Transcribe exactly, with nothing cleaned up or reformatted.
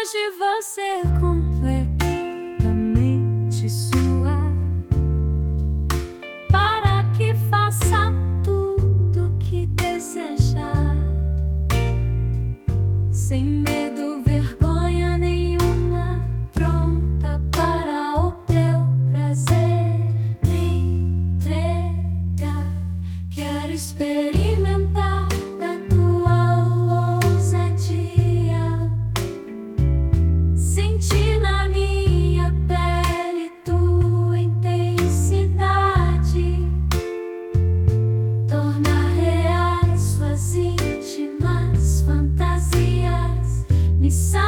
hoje você é completamente sua, para que faça tudo que desejar, sem medo, vergonha nenhuma, pronta para o teu prazer. Me entrega, quero experimentar da tua ousadia, sentir na minha pele tua intensidade, tornar reais suas íntimas fantasias. Me